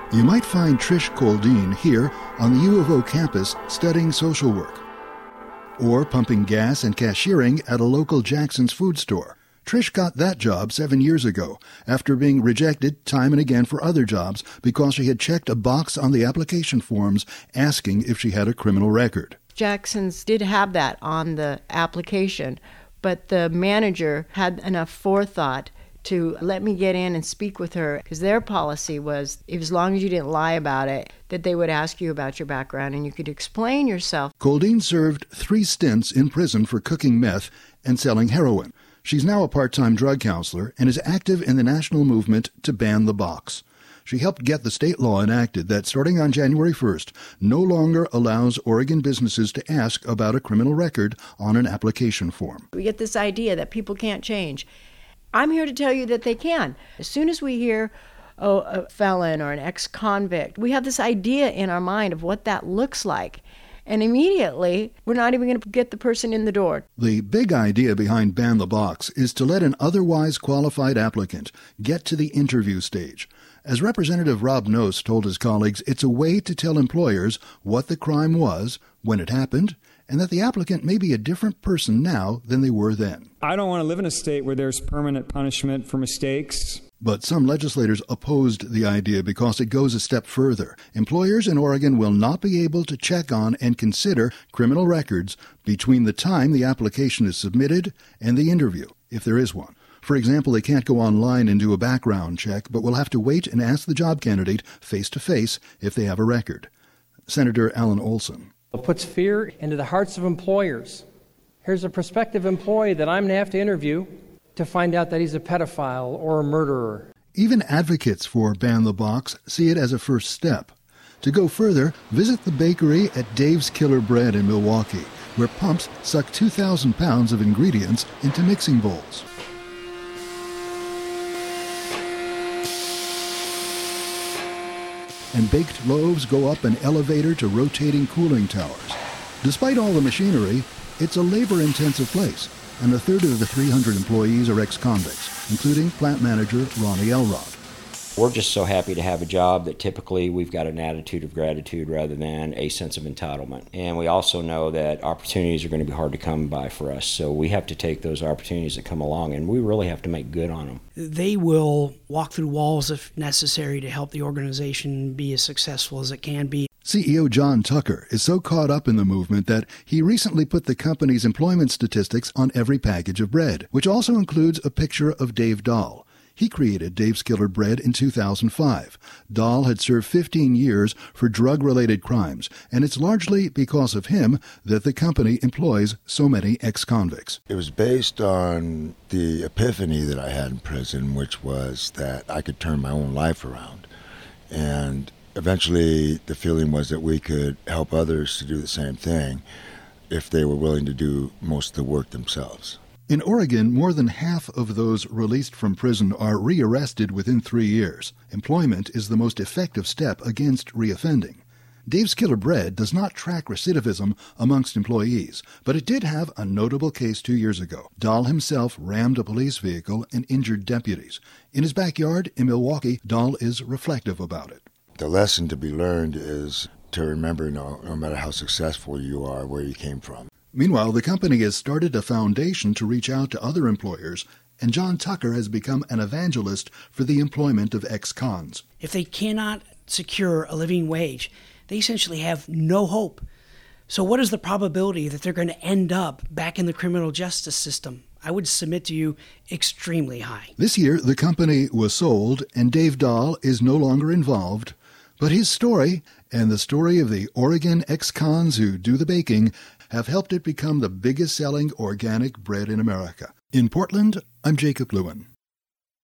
You might find Trish Koldeen here on the U of O campus studying social work, or pumping gas and cashiering at a local Jackson's food store. Trish got that job 7 years ago after being rejected time and again for other jobs because she had checked a box on the application forms asking if she had a criminal record. Jackson's did have that on the application, but the manager had enough forethought to let me get in and speak with her, because their policy was, if as long as you didn't lie about it, that they would ask you about your background and you could explain yourself. Koldeen served 3 stints in prison for cooking meth and selling heroin. She's now a part-time drug counselor and is active in the national movement to ban the box. She helped get the state law enacted that, starting on January 1st, no longer allows Oregon businesses to ask about a criminal record on an application form. We get this idea that people can't change. I'm here to tell you that they can. As soon as we hear, a felon or an ex-convict, we have this idea in our mind of what that looks like. And immediately, we're not even going to get the person in the door. The big idea behind Ban the Box is to let an otherwise qualified applicant get to the interview stage. As Representative Rob Nost told his colleagues, it's a way to tell employers what the crime was, when it happened, and that the applicant may be a different person now than they were then. I don't want to live in a state where there's permanent punishment for mistakes. But some legislators opposed the idea because it goes a step further. Employers in Oregon will not be able to check on and consider criminal records between the time the application is submitted and the interview, if there is one. For example, they can't go online and do a background check, but will have to wait and ask the job candidate face-to-face if they have a record. Senator Alan Olson. It puts fear into the hearts of employers. Here's a prospective employee that I'm going to have to interview to find out that he's a pedophile or a murderer. Even advocates for Ban the Box see it as a first step. To go further, visit the bakery at Dave's Killer Bread in Milwaukee, where pumps suck 2,000 pounds of ingredients into mixing bowls. And baked loaves go up an elevator to rotating cooling towers. Despite all the machinery, it's a labor-intensive place, and a third of the 300 employees are ex-convicts, including plant manager Ronnie Elrod. We're just so happy to have a job that typically we've got an attitude of gratitude rather than a sense of entitlement. And we also know that opportunities are going to be hard to come by for us, so we have to take those opportunities that come along, and we really have to make good on them. They will walk through walls if necessary to help the organization be as successful as it can be. CEO John Tucker is so caught up in the movement that he recently put the company's employment statistics on every package of bread, which also includes a picture of Dave Dahl. He created Dave's Killer Bread in 2005. Dahl had served 15 years for drug-related crimes, and it's largely because of him that the company employs so many ex-convicts. It was based on the epiphany that I had in prison, which was that I could turn my own life around. And eventually the feeling was that we could help others to do the same thing if they were willing to do most of the work themselves. In Oregon, more than half of those released from prison are rearrested within 3 years. Employment is the most effective step against reoffending. Dave's Killer Bread does not track recidivism amongst employees, but it did have a notable case 2 years ago. Dahl himself rammed a police vehicle and injured deputies. In his backyard in Milwaukee, Dahl is reflective about it. The lesson to be learned is to remember no matter how successful you are, where you came from. Meanwhile, the company has started a foundation to reach out to other employers, and John Tucker has become an evangelist for the employment of ex-cons. If they cannot secure a living wage, they essentially have no hope. So what is the probability that they're going to end up back in the criminal justice system? I would submit to you extremely high. This year, the company was sold, and Dave Dahl is no longer involved. But his story, and the story of the Oregon ex-cons who do the baking, have helped it become the biggest-selling organic bread in America. In Portland, I'm Jacob Lewin.